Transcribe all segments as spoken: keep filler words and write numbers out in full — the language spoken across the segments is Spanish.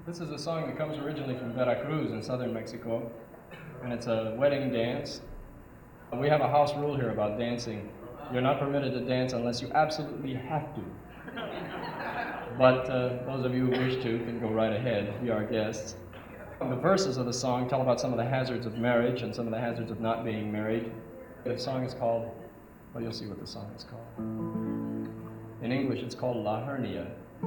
This is a song that comes originally from Veracruz in southern Mexico, and it's a wedding dance. We have a house rule here about dancing. You're not permitted to dance unless you absolutely have to. But uh, those of you who wish to can go right ahead, be our guests. The verses of the song tell about some of the hazards of marriage and some of the hazards of not being married. The song is called, well, you'll see what the song is called. In English, it's called La Hernia.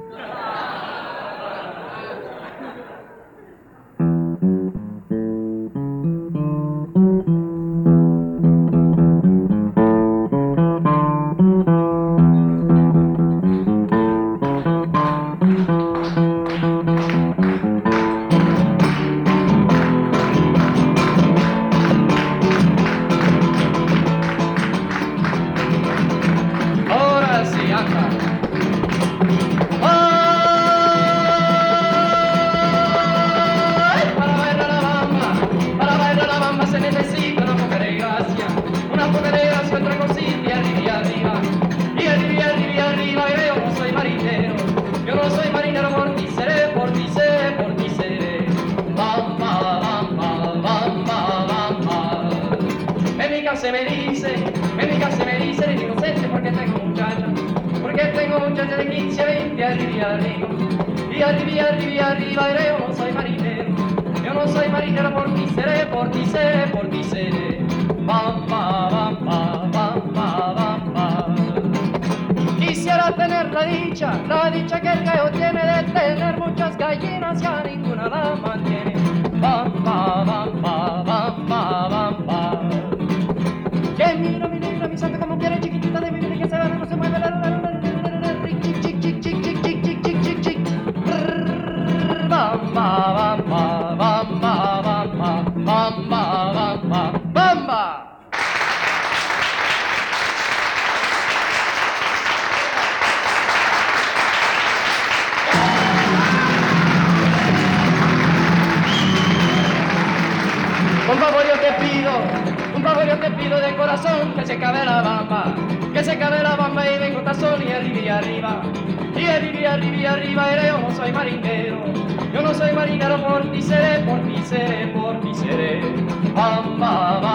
Se me dice, en mi casa se me dice, eres inocente porque tengo muchacha, porque tengo muchacha de quince a veinte, arriba y arriba, y arriba y arriba y arriba, y yo no soy marinero, yo no soy marinero, por ti seré, por ti seré, por ti seré, bam, bam, bam, bam, bam, bam. Quisiera tener la dicha, la dicha que el gallo tiene de tener muchas gallinas y a ninguna la mantiene, bam, bam, bam, bam, bam, bam, bam. Que mira, mi negra, mi santa, como quiere, chiquitita de mi vida, que se va, no se mueve, la, la, la, la, chic, chic, chic, chic, chic, chic, chic, chic, chic, chic, bam, bam, bam, bam, bam, bam, bam, bam, bam, bam. Por favor, yo te pido, un favor yo te pido de corazón, que se acabe la bamba, que se acabe la bamba y vengo tazón y arriba y arriba, y arriba y arriba y arriba, y yo no soy marinero, yo no soy marinero, por ti seré, por ti seré, por ti seré, bamba, bamba.